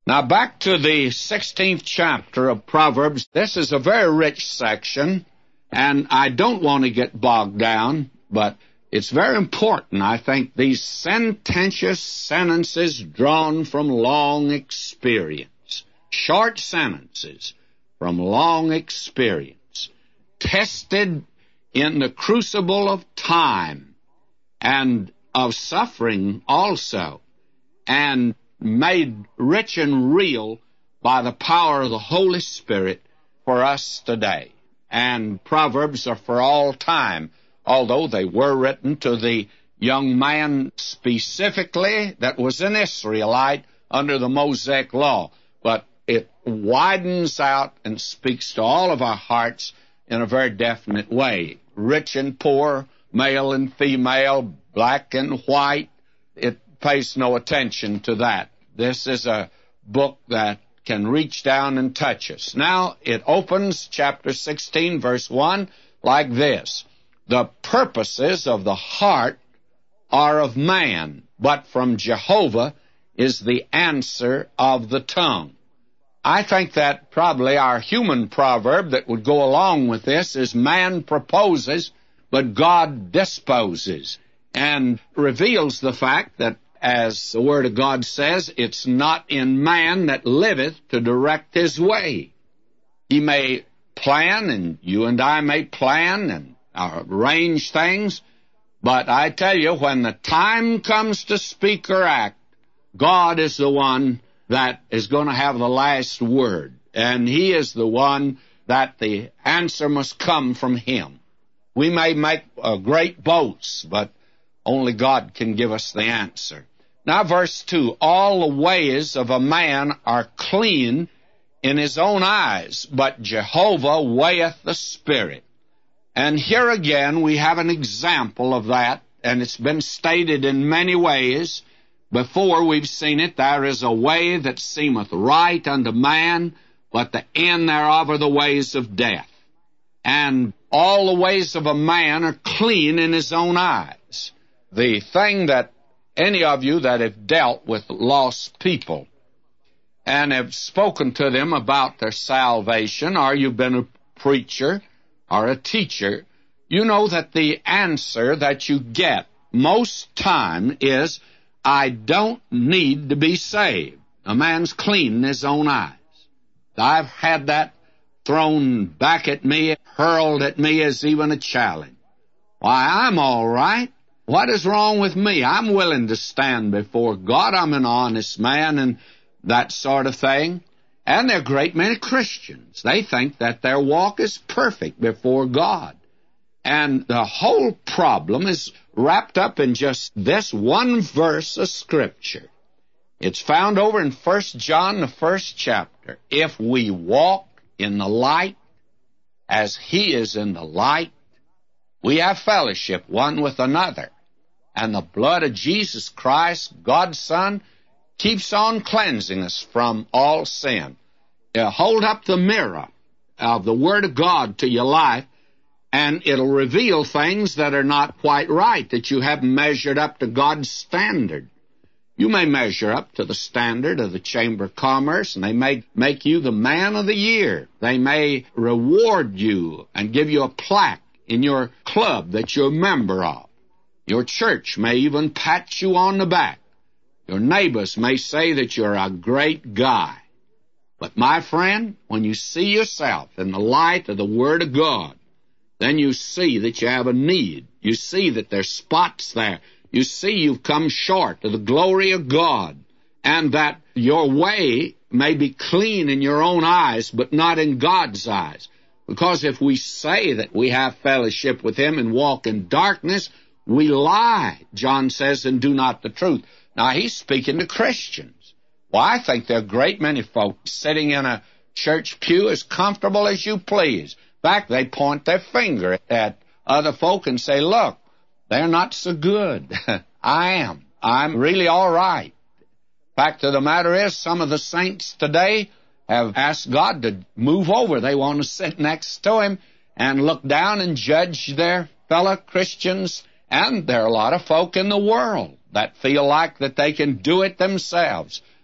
Now, back to the 16th chapter of Proverbs. This is a very rich section, and I don't want to get bogged down, but it's very important, I think, these sententious sentences drawn from long experience, short sentences from long experience, tested in the crucible of time and of suffering also, and made rich and real by the power of the Holy Spirit for us today. And Proverbs are for all time, although they were written to the young man specifically that was an Israelite under the Mosaic law. But it widens out and speaks to all of our hearts in a very definite way. Rich and poor, male and female, black and white, it pays no attention to that. This is a book that can reach down and touch us. Now, it opens chapter 16, verse 1, like this. The purposes of the heart are of man, but from Jehovah is the answer of the tongue. I think that probably our human proverb that would go along with this is man proposes, but God disposes, and reveals the fact that, as the Word of God says, it's not in man that liveth to direct his way. He may plan, and you and I may plan and arrange things, but I tell you, when the time comes to speak or act, God is the one that is going to have the last word, and He is the one that the answer must come from Him. We may make great boasts, but only God can give us the answer. Now, verse 2, all the ways of a man are clean in his own eyes, but Jehovah weigheth the spirit. And here again we have an example of that, and it's been stated in many ways. Before we've seen it, there is a way that seemeth right unto man, but the end thereof are the ways of death. And all the ways of a man are clean in his own eyes. The thing that any of you that have dealt with lost people and have spoken to them about their salvation, or you've been a preacher or a teacher, you know that the answer that you get most time is, I don't need to be saved. A man's clean in his own eyes. I've had that thrown back at me, hurled at me as even a challenge. Why, I'm all right. What is wrong with me? I'm willing to stand before God. I'm an honest man and that sort of thing. And there are a great many Christians. They think that their walk is perfect before God. And the whole problem is wrapped up in just this one verse of Scripture. It's found over in 1 John, the first chapter. If we walk in the light as He is in the light, we have fellowship one with another. And the blood of Jesus Christ, God's Son, keeps on cleansing us from all sin. Hold up the mirror of the Word of God to your life, and it'll reveal things that are not quite right, that you haven't measured up to God's standard. You may measure up to the standard of the Chamber of Commerce, and they may make you the man of the year. They may reward you and give you a plaque in your club that you're a member of. Your church may even pat you on the back. Your neighbors may say that you're a great guy. But my friend, when you see yourself in the light of the Word of God, then you see that you have a need. You see that there's spots there. You see you've come short of the glory of God, and that your way may be clean in your own eyes, but not in God's eyes. Because if we say that we have fellowship with Him and walk in darkness, we lie, John says, and do not the truth. Now, he's speaking to Christians. Well, I think there are a great many folks sitting in a church pew as comfortable as you please. In fact, they point their finger at other folk and say, look, they're not so good. I am. I'm really all right. Fact of the matter is, some of the saints today have asked God to move over. They want to sit next to Him and look down and judge their fellow Christians. And there are a lot of folk in the world that feel like that they can do it themselves.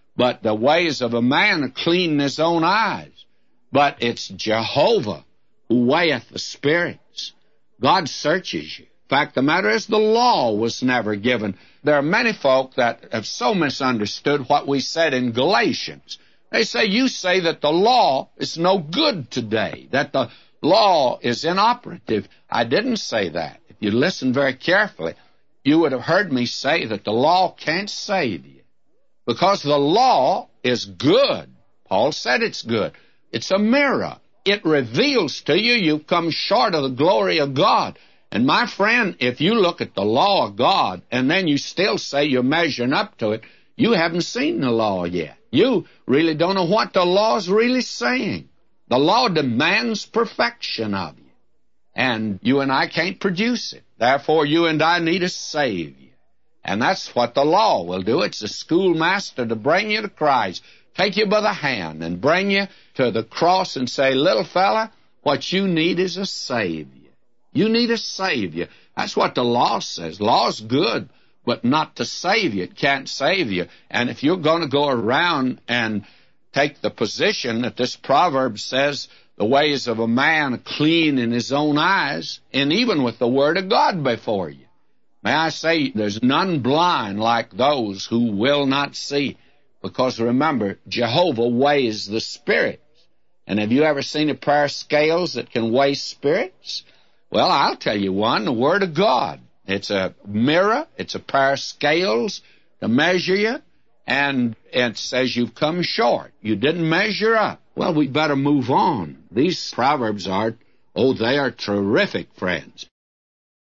But the ways of a man are clean in his own eyes. But it's Jehovah who weigheth the spirits. God searches you. In fact, the matter is the law was never given. There are many folk that have so misunderstood what we said in Galatians. They say, you say that the law is no good today, that the law is inoperative. I didn't say that. If you listen very carefully, you would have heard me say that the law can't save you, because the law is good. Paul said it's good. It's a mirror. It reveals to you you've come short of the glory of God. And my friend, if you look at the law of God and then you still say you're measuring up to it, you haven't seen the law yet. You really don't know what the law is really saying. The law demands perfection of you. And you and I can't produce it. Therefore, you and I need a Savior. And that's what the law will do. It's a schoolmaster to bring you to Christ, take you by the hand and bring you to the cross and say, little fella, what you need is a Savior. You need a Savior. That's what the law says. Law's good, but not to save you. It can't save you. And if you're going to go around and take the position that this proverb says, the ways of a man are clean in his own eyes, and even with the Word of God before you, may I say, there's none blind like those who will not see. Because remember, Jehovah weighs the spirits. And have you ever seen a pair of scales that can weigh spirits? Well, I'll tell you one, the Word of God. It's a mirror, it's a pair of scales to measure you, and it says you've come short. You didn't measure up. Well, we better move on. These Proverbs are, they are terrific, friends.